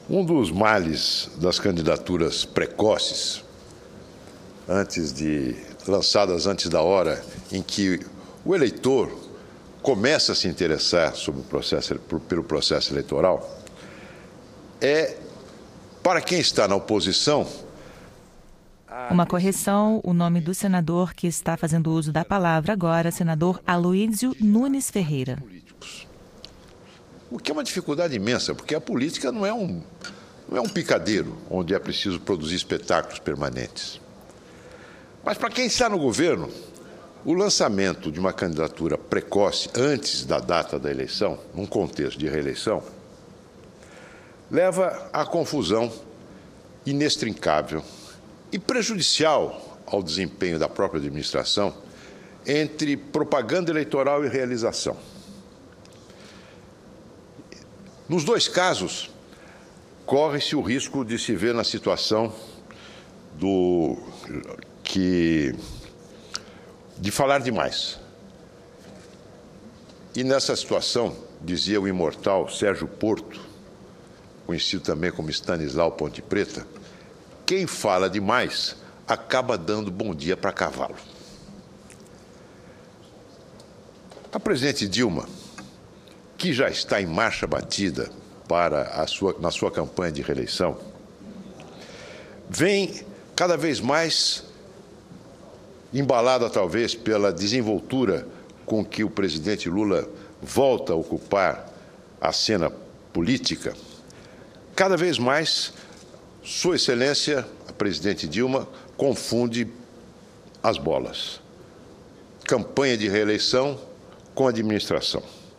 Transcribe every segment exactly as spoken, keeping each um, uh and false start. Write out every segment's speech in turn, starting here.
Um dos males das candidaturas precoces, antes de lançadas antes da hora em que o eleitor começa a se interessar sobre o processo, pelo processo eleitoral, é, para quem está na oposição... Uma correção, o nome do senador que está fazendo uso da palavra agora, senador Aloísio Nunes Ferreira. O que é uma dificuldade imensa, porque a política não é um, não é um picadeiro onde é preciso produzir espetáculos permanentes. Mas para quem está no governo, o lançamento de uma candidatura precoce antes da data da eleição, num contexto de reeleição, leva à confusão inextricável e prejudicial ao desempenho da própria administração entre propaganda eleitoral e realização. Nos dois casos, corre-se o risco de se ver na situação do que de falar demais. E nessa situação, dizia o imortal Sérgio Porto, conhecido também como Stanislau Ponte Preta, quem fala demais acaba dando bom dia para cavalo. A presidente Dilma, que já está em marcha batida para a sua, na sua campanha de reeleição, vem cada vez mais embalada, talvez, pela desenvoltura com que o presidente Lula volta a ocupar a cena política. Cada vez mais, Sua Excelência, a presidente Dilma, confunde as bolas. Campanha de reeleição com administração.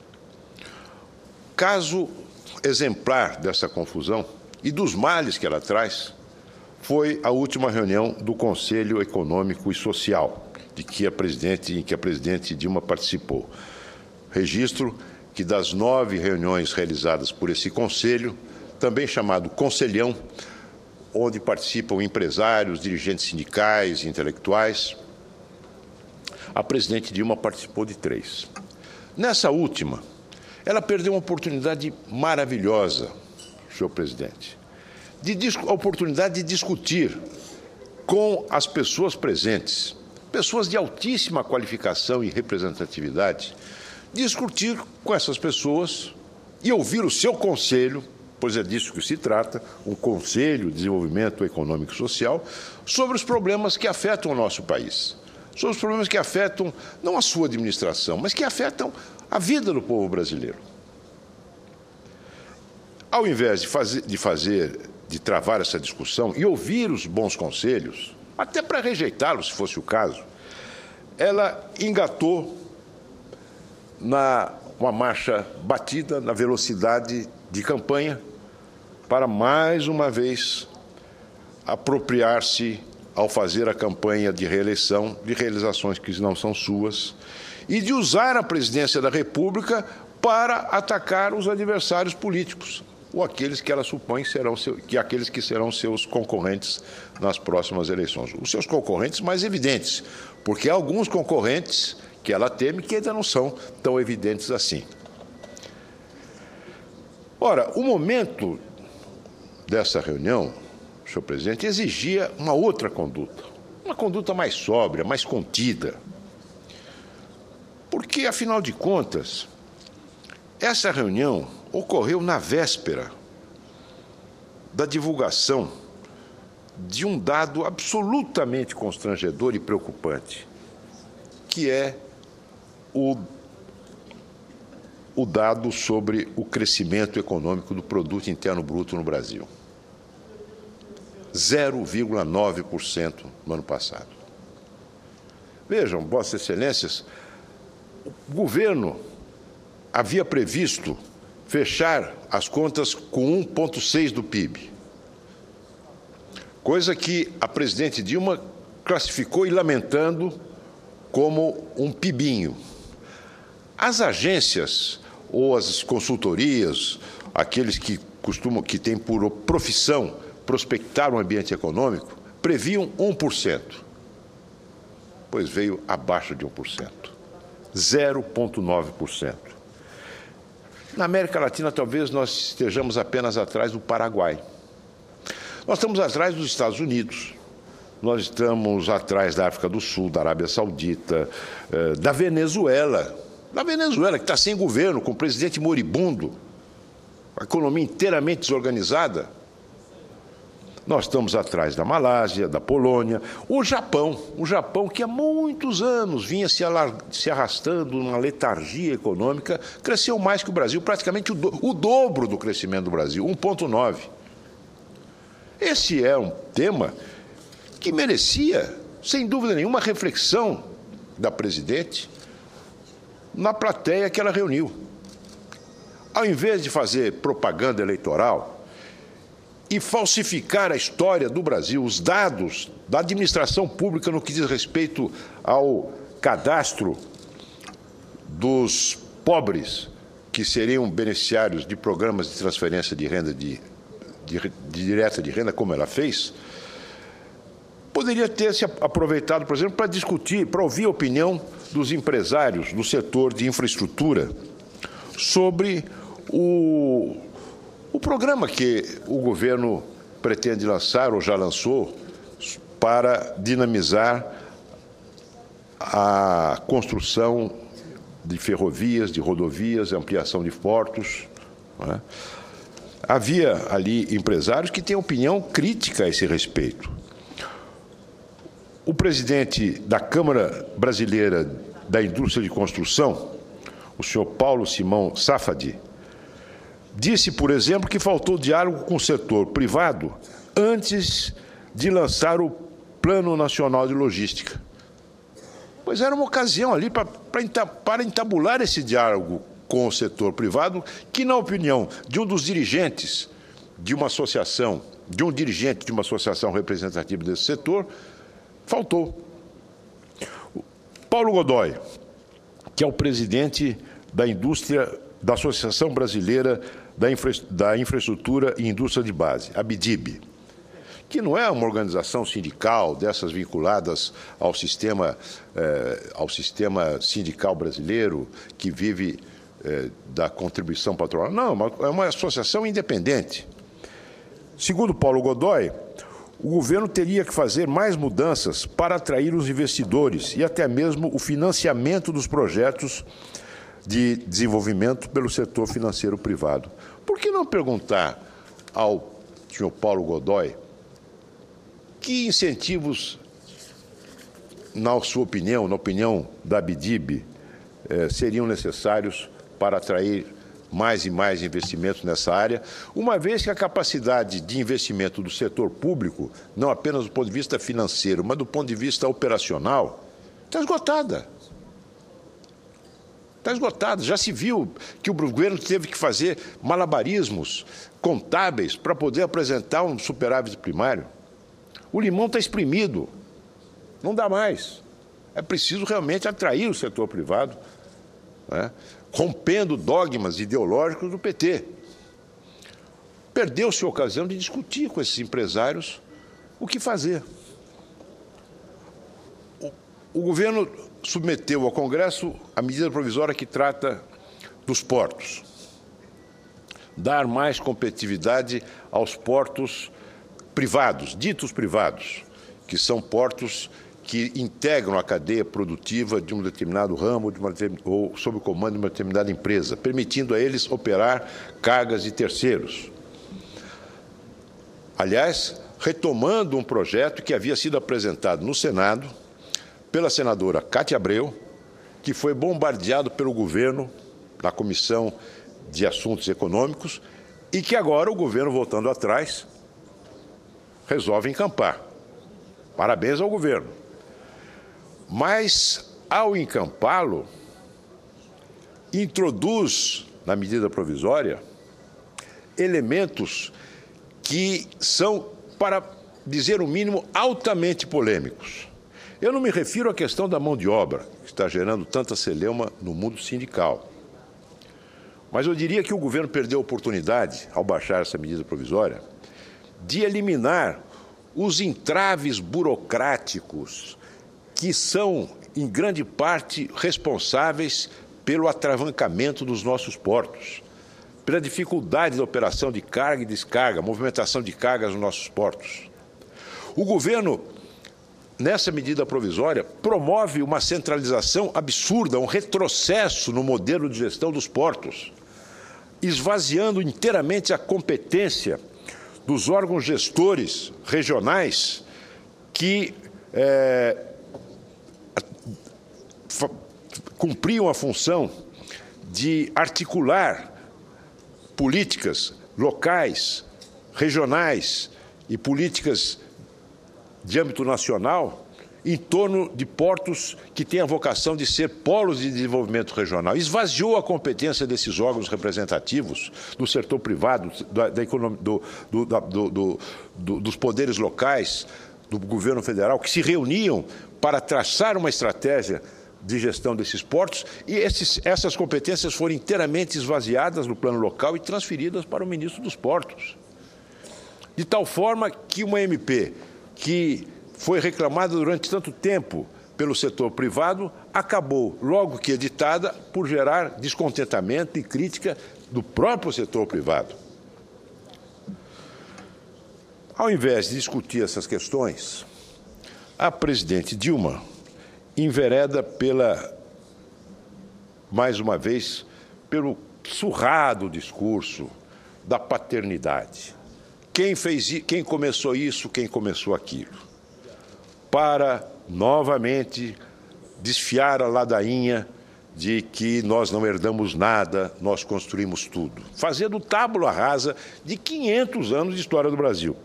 Caso exemplar dessa confusão e dos males que ela traz foi a última reunião do Conselho Econômico e Social, de que a presidente, em que a presidente Dilma participou. Registro que das nove reuniões realizadas por esse conselho, também chamado Conselhão, onde participam empresários, dirigentes sindicais e intelectuais, a presidente Dilma participou de três. Nessa última, ela perdeu uma oportunidade maravilhosa, senhor presidente, de a oportunidade de discutir com as pessoas presentes, pessoas de altíssima qualificação e representatividade, discutir com essas pessoas e ouvir o seu conselho, pois é disso que se trata, um Conselho de Desenvolvimento Econômico e Social, sobre os problemas que afetam o nosso país, sobre os problemas que afetam não a sua administração, mas que afetam a vida do povo brasileiro. Ao invés de fazer, de fazer, de travar essa discussão e ouvir os bons conselhos, até para rejeitá-los, se fosse o caso, ela engatou na uma marcha batida, na velocidade de campanha, para mais uma vez apropriar-se, ao fazer a campanha de reeleição, de realizações que não são suas, e de usar a presidência da República para atacar os adversários políticos, ou aqueles que ela supõe serão seu, que aqueles que serão seus concorrentes nas próximas eleições. Os seus concorrentes mais evidentes, porque há alguns concorrentes que ela teme que ainda não são tão evidentes assim. Ora, o momento dessa reunião, senhor presidente, exigia uma outra conduta, uma conduta mais sóbria, mais contida. Porque, afinal de contas, essa reunião ocorreu na véspera da divulgação de um dado absolutamente constrangedor e preocupante, que é o, o dado sobre o crescimento econômico do Produto Interno Bruto no Brasil. zero vírgula nove por cento no ano passado. Vejam, Vossas Excelências, o governo havia previsto fechar as contas com um vírgula seis do P I B, coisa que a presidente Dilma classificou e lamentando como um pibinho. As agências ou as consultorias, aqueles que costumam, que têm por profissão prospectar um ambiente econômico, previam um por cento, pois veio abaixo de um por cento, zero vírgula nove por cento. Na América Latina, talvez nós estejamos apenas atrás do Paraguai. Nós estamos atrás dos Estados Unidos, nós estamos atrás da África do Sul, da Arábia Saudita, da Venezuela, da Venezuela, que está sem governo, com o presidente moribundo, a economia inteiramente desorganizada. Nós estamos atrás da Malásia, da Polônia, o Japão, o Japão que há muitos anos vinha se, se arrastando numa letargia econômica, cresceu mais que o Brasil, praticamente o, do, o dobro do crescimento do Brasil, um vírgula nove. Esse é um tema que merecia, sem dúvida nenhuma, reflexão da presidente na plateia que ela reuniu. Ao invés de fazer propaganda eleitoral e falsificar a história do Brasil, os dados da administração pública no que diz respeito ao cadastro dos pobres que seriam beneficiários de programas de transferência de renda de, de, de direta de renda, como ela fez, poderia ter se aproveitado, por exemplo, para discutir, para ouvir a opinião dos empresários do setor de infraestrutura sobre o O programa que o governo pretende lançar, ou já lançou, para dinamizar a construção de ferrovias, de rodovias, ampliação de portos, não é? Havia ali empresários que têm opinião crítica a esse respeito. O presidente da Câmara Brasileira da Indústria de Construção, o senhor Paulo Simão Safadi, disse, por exemplo, que faltou diálogo com o setor privado antes de lançar o Plano Nacional de Logística. Pois era uma ocasião ali para, para entabular esse diálogo com o setor privado, que, na opinião de um dos dirigentes de uma associação, de um dirigente de uma associação representativa desse setor, faltou. Paulo Godoy, que é o presidente da indústria, da Associação Brasileira da, Infra, da Infraestrutura e Indústria de Base, a ABDIB, que não é uma organização sindical dessas vinculadas ao sistema, eh, ao sistema sindical brasileiro, que vive eh, da contribuição patronal. Não, é uma, é uma associação independente. Segundo Paulo Godoy, o governo teria que fazer mais mudanças para atrair os investidores e até mesmo o financiamento dos projetos de desenvolvimento pelo setor financeiro privado. Por que não perguntar ao senhor Paulo Godoy que incentivos, na sua opinião, na opinião da ABDIB, eh, seriam necessários para atrair mais e mais investimentos nessa área, uma vez que a capacidade de investimento do setor público, não apenas do ponto de vista financeiro, mas do ponto de vista operacional, está esgotada. Está esgotada. Já se viu que o governo teve que fazer malabarismos contábeis para poder apresentar um superávit primário. O limão está exprimido. Não dá mais. É preciso realmente atrair o setor privado, né, rompendo dogmas ideológicos do P T. Perdeu-se a ocasião de discutir com esses empresários o que fazer. O, o governo submeteu ao Congresso a medida provisória que trata dos portos. Dar mais competitividade aos portos privados, ditos privados, que são portos que integram a cadeia produtiva de um determinado ramo de uma, ou sob o comando de uma determinada empresa, permitindo a eles operar cargas de terceiros. Aliás, retomando um projeto que havia sido apresentado no Senado pela senadora Cátia Abreu, que foi bombardeado pelo governo na Comissão de Assuntos Econômicos e que agora o governo, voltando atrás, resolve encampar. Parabéns ao governo. Mas, ao encampá-lo, introduz, na medida provisória, elementos que são, para dizer o mínimo, altamente polêmicos. Eu não me refiro à questão da mão de obra, que está gerando tanta celeuma no mundo sindical. Mas eu diria que o governo perdeu a oportunidade, ao baixar essa medida provisória, de eliminar os entraves burocráticos que são, em grande parte, responsáveis pelo atravancamento dos nossos portos. pela dificuldade da operação de carga e descarga, movimentação de cargas nos nossos portos. O governo, nessa medida provisória, promove uma centralização absurda, um retrocesso no modelo de gestão dos portos, esvaziando inteiramente a competência dos órgãos gestores regionais que é, cumpriam a função de articular políticas locais, regionais e políticas de âmbito nacional em torno de portos que têm a vocação de ser polos de desenvolvimento regional. Esvaziou a competência desses órgãos representativos do setor privado, da, da economia, do, do, da, do, do, do, dos poderes locais, do governo federal, que se reuniam para traçar uma estratégia de gestão desses portos, e esses, essas competências foram inteiramente esvaziadas no plano local e transferidas para o ministro dos Portos. De tal forma que uma M P que foi reclamada durante tanto tempo pelo setor privado acabou, logo que editada, por gerar descontentamento e crítica do próprio setor privado. Ao invés de discutir essas questões, a presidente Dilma envereda pela, mais uma vez, pelo surrado discurso da paternidade. Quem fez, quem começou isso, quem começou aquilo, para novamente desfiar a ladainha de que nós não herdamos nada, nós construímos tudo, fazendo tábula rasa de quinhentos anos de história do Brasil.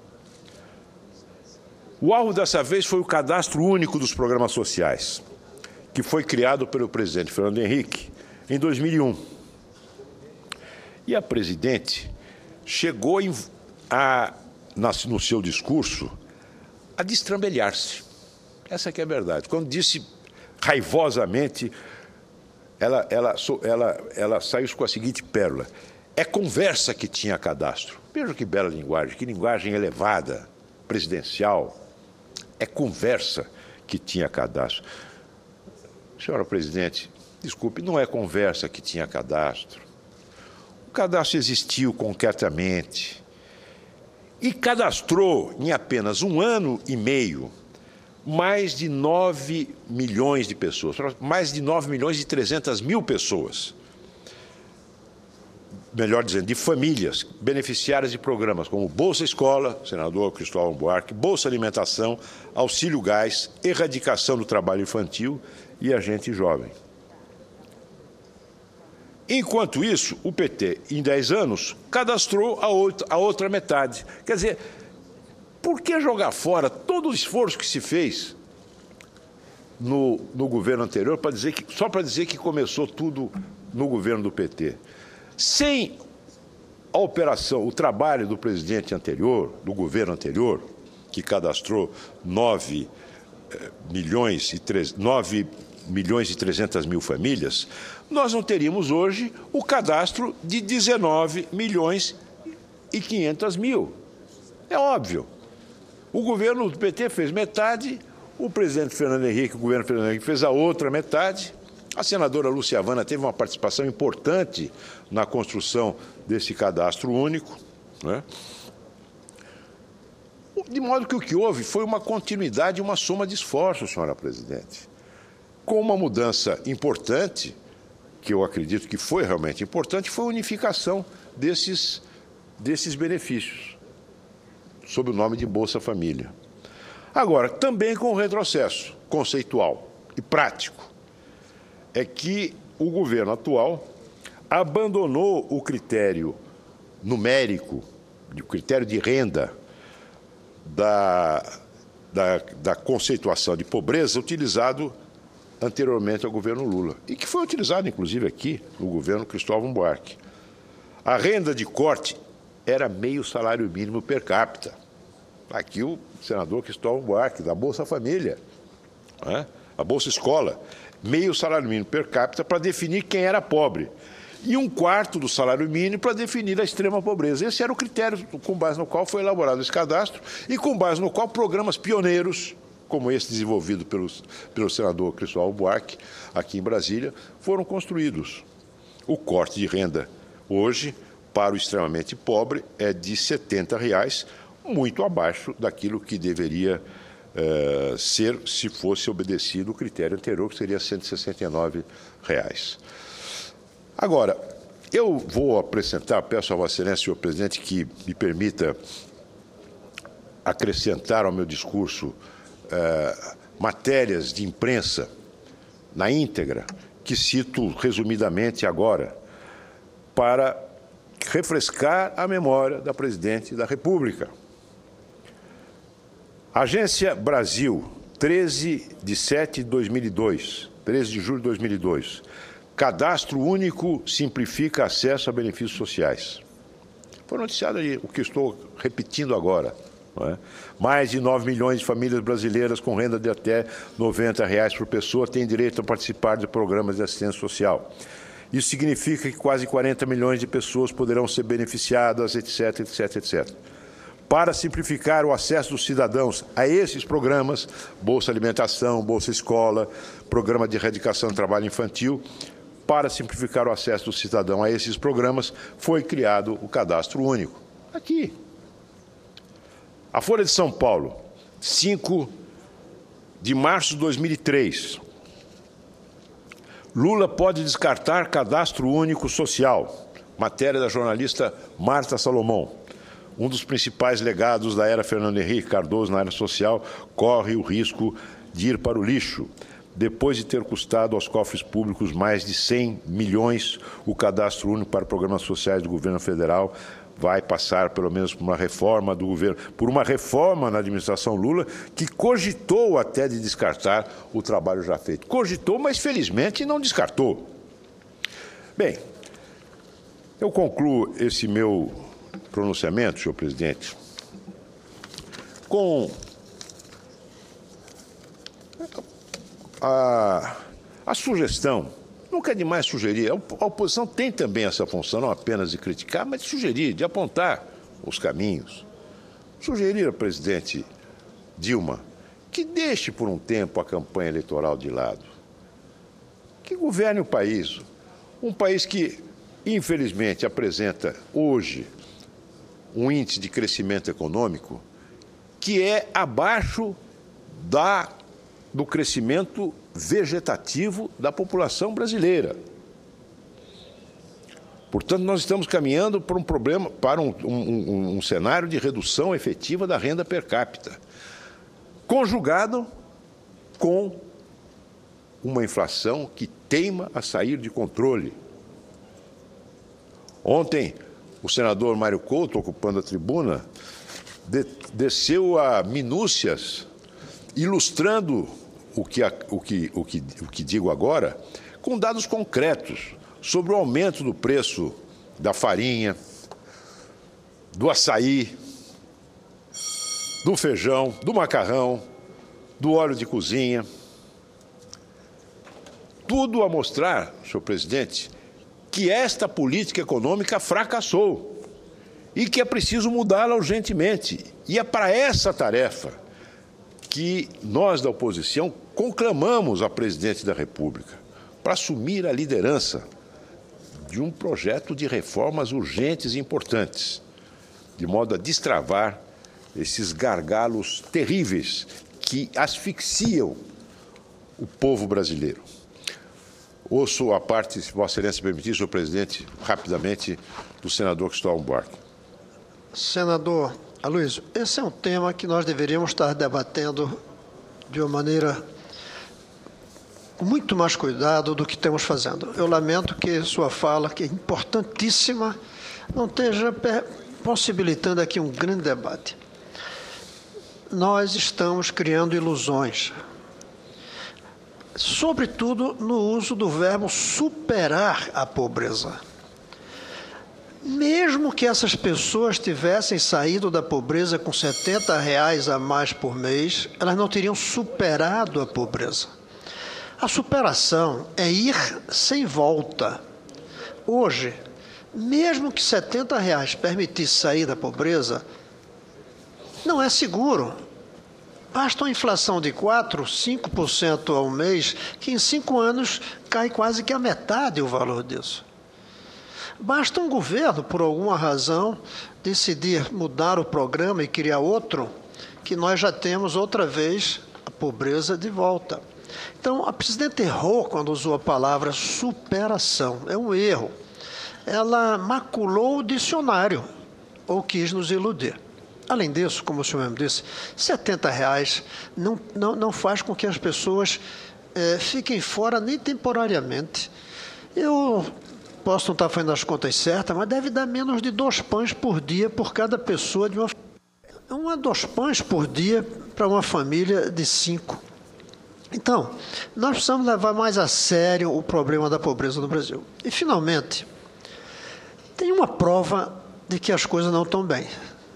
O alvo dessa vez foi o cadastro único dos programas sociais, que foi criado pelo presidente Fernando Henrique em dois mil e um. E a presidente chegou a, no seu discurso a destrambelhar-se. Essa que é a verdade. Quando disse raivosamente, ela, ela, ela, ela saiu com a seguinte pérola: é conversa que tinha cadastro. Veja que bela linguagem, que linguagem elevada, presidencial. É conversa que tinha cadastro. Senhora presidente, desculpe, não é conversa que tinha cadastro. O cadastro existiu concretamente e cadastrou em apenas um ano e meio mais de nove milhões de pessoas, mais de nove milhões e trezentas mil pessoas. Melhor dizendo, de famílias beneficiárias de programas como Bolsa Escola, senador Cristóvão Buarque, Bolsa Alimentação, Auxílio Gás, Erradicação do Trabalho Infantil e Agente Jovem. Enquanto isso, o P T, em dez anos, cadastrou a outra, a outra metade. Quer dizer, por que jogar fora todo o esforço que se fez no, no governo anterior para dizer que, só para dizer que começou tudo no governo do P T? Sem a operação, o trabalho do presidente anterior, do governo anterior, que cadastrou nove milhões e trezentas mil famílias, nós não teríamos hoje o cadastro de dezenove milhões e quinhentas mil. É óbvio. O governo do P T fez metade, o presidente Fernando Henrique, o governo Fernando Henrique fez a outra metade. A senadora Lúcia Havana teve uma participação importante na construção desse cadastro único, né? De modo que o que houve foi uma continuidade e uma soma de esforços, senhora presidente, com uma mudança importante, que eu acredito que foi realmente importante, foi a unificação desses, desses benefícios, sob o nome de Bolsa Família. Agora, também com um retrocesso conceitual e prático, é que o governo atual abandonou o critério numérico, o critério de renda da, da, da conceituação de pobreza utilizado anteriormente ao governo Lula, e que foi utilizado, inclusive, aqui no governo Cristóvão Buarque. A renda de corte era meio salário mínimo per capita. Aqui o senador Cristóvão Buarque, da Bolsa Família, né? A Bolsa Escola, meio salário mínimo per capita para definir quem era pobre, e um quarto do salário mínimo para definir a extrema pobreza. Esse era o critério com base no qual foi elaborado esse cadastro e com base no qual programas pioneiros, como esse desenvolvido pelo, pelo senador Cristóvão Buarque, aqui em Brasília, foram construídos. O corte de renda, Hoje, para o extremamente pobre, é de setenta reais, muito abaixo daquilo que deveria uh, ser se fosse obedecido o critério anterior, que seria cento e sessenta e nove reais. Agora, eu vou apresentar, peço a Vossa Excelência, senhor presidente, que me permita acrescentar ao meu discurso uh, matérias de imprensa na íntegra, que cito resumidamente agora, para refrescar a memória da Presidente da República. Agência Brasil, treze de setembro de dois mil e dois, treze de julho de dois mil e dois. Cadastro único simplifica acesso a benefícios sociais. Foi noticiado ali, o que estou repetindo agora. Não é? Mais de nove milhões de famílias brasileiras com renda de até noventa reais por pessoa têm direito a participar de programas de assistência social. Isso significa que quase quarenta milhões de pessoas poderão ser beneficiadas, etc, etc, etcétera. Para simplificar o acesso dos cidadãos a esses programas, Bolsa Alimentação, Bolsa Escola, Programa de Erradicação do Trabalho Infantil, para simplificar o acesso do cidadão a esses programas, foi criado o Cadastro Único. Aqui. A Folha de São Paulo, cinco de março de dois mil e três. Lula pode descartar cadastro único social. Matéria da jornalista Marta Salomão. Um dos principais legados da era Fernando Henrique Cardoso na área social corre o risco de ir para o lixo. Depois de ter custado aos cofres públicos mais de cem milhões, o cadastro único para programas sociais do governo federal vai passar, pelo menos, por uma reforma do governo, por uma reforma na administração Lula, que cogitou até de descartar o trabalho já feito. Cogitou, mas, felizmente, não descartou. Bem, eu concluo esse meu pronunciamento, senhor presidente, com a, a sugestão. Nunca é demais sugerir. A oposição tem também essa função, não apenas de criticar, mas de sugerir, de apontar os caminhos. Sugerir ao presidente Dilma que deixe por um tempo a campanha eleitoral de lado, que governe o país. Um país que, infelizmente, apresenta hoje um índice de crescimento econômico que é abaixo da, do crescimento vegetativo da população brasileira. Portanto, nós estamos caminhando para um problema, para um, um, um cenário de redução efetiva da renda per capita, conjugado com uma inflação que teima a sair de controle. Ontem, o senador Mário Couto, ocupando a tribuna, de, desceu a minúcias, ilustrando O que, o, que, o, que, o que digo agora, com dados concretos sobre o aumento do preço da farinha, do açaí, do feijão, do macarrão, do óleo de cozinha. Tudo a mostrar, senhor presidente, que esta política econômica fracassou e que é preciso mudá-la urgentemente. E é para essa tarefa que nós, da oposição, conclamamos a presidente da República para assumir a liderança de um projeto de reformas urgentes e importantes, de modo a destravar esses gargalos terríveis que asfixiam o povo brasileiro. Ouço a parte, se Vossa Excelência permitir, senhor presidente, rapidamente, do senador Cristóvão Buarque. Senador Aloysio, esse é um tema que nós deveríamos estar debatendo de uma maneira com muito mais cuidado do que estamos fazendo. Eu lamento que sua fala, que é importantíssima, não esteja possibilitando aqui um grande debate. Nós estamos criando ilusões, sobretudo no uso do verbo superar a pobreza. Mesmo que essas pessoas tivessem saído da pobreza com setenta reais a mais por mês, elas não teriam superado a pobreza. A superação é ir sem volta. Hoje, mesmo que setenta reais permitisse sair da pobreza, não é seguro. Basta uma inflação de quatro, cinco por cento ao mês, que em cinco anos cai quase que a metade o valor disso. Basta um governo, por alguma razão, decidir mudar o programa e criar outro, que nós já temos outra vez a pobreza de volta. Então, a presidenta errou quando usou a palavra superação. É um erro. Ela maculou o dicionário ou quis nos iludir. Além disso, como o senhor mesmo disse, setenta reais não, não, não faz com que as pessoas é, fiquem fora nem temporariamente. Eu posso não estar fazendo as contas certas, mas deve dar menos de dois pães por dia por cada pessoa de uma uma dois pães por dia para uma família de cinco. Então, nós precisamos levar mais a sério o problema da pobreza no Brasil. E, finalmente, tem uma prova de que as coisas não estão bem.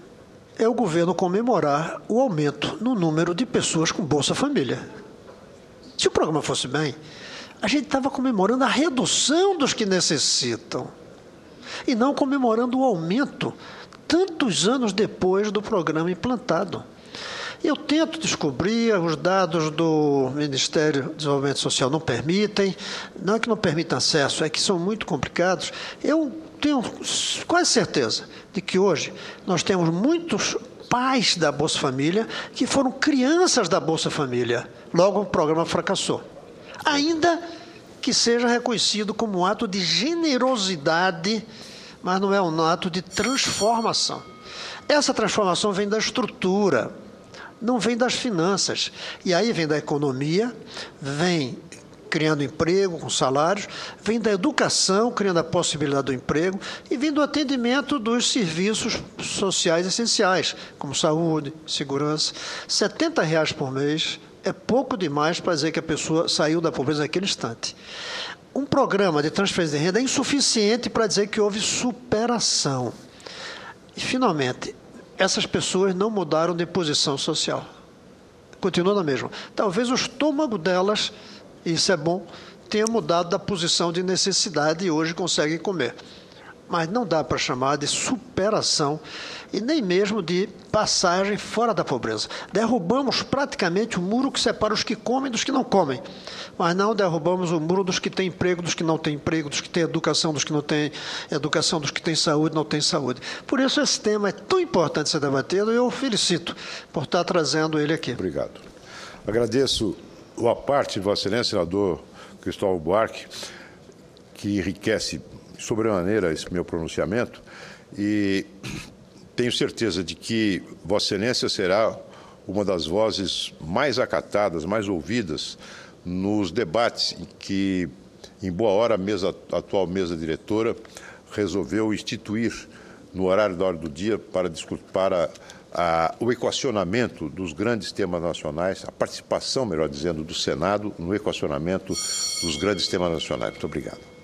É o governo comemorar o aumento no número de pessoas com Bolsa Família. Se o programa fosse bem, a gente estava comemorando a redução dos que necessitam e não comemorando o aumento tantos anos depois do programa implantado. Eu tento descobrir, os dados do Ministério do Desenvolvimento Social não permitem, não é que não permitem acesso, é que são muito complicados. Eu tenho quase certeza de que hoje nós temos muitos pais da Bolsa Família que foram crianças da Bolsa Família, logo o programa fracassou. Ainda que seja reconhecido como um ato de generosidade, mas não é um ato de transformação. Essa transformação vem da estrutura, não vem das finanças. E aí vem da economia, vem criando emprego com salários, vem da educação, criando a possibilidade do emprego, e vem do atendimento dos serviços sociais essenciais, como saúde, segurança. setenta reais por mês é pouco demais para dizer que a pessoa saiu da pobreza naquele instante. Um programa de transferência de renda é insuficiente para dizer que houve superação. E, finalmente, essas pessoas não mudaram de posição social. Continuam na mesma. Talvez o estômago delas, isso é bom, tenha mudado da posição de necessidade e hoje conseguem comer. Mas não dá para chamar de superação e nem mesmo de passagem fora da pobreza. Derrubamos praticamente o muro que separa os que comem dos que não comem, mas não derrubamos o muro dos que têm emprego, dos que não têm emprego, dos que têm educação, dos que não têm educação, dos que têm saúde, não têm saúde. Por isso esse tema é tão importante ser debatido e eu felicito por estar trazendo ele aqui. Obrigado. Agradeço a parte de Vossa Excelência, senador Cristóvão Buarque, que enriquece sobremaneira esse meu pronunciamento, e tenho certeza de que Vossa Excelência será uma das vozes mais acatadas, mais ouvidas nos debates em que, em boa hora, a, mesa, a atual mesa diretora resolveu instituir no horário da hora do dia para discutir para a, o equacionamento dos grandes temas nacionais, a participação, melhor dizendo, do Senado no equacionamento dos grandes temas nacionais. Muito obrigado.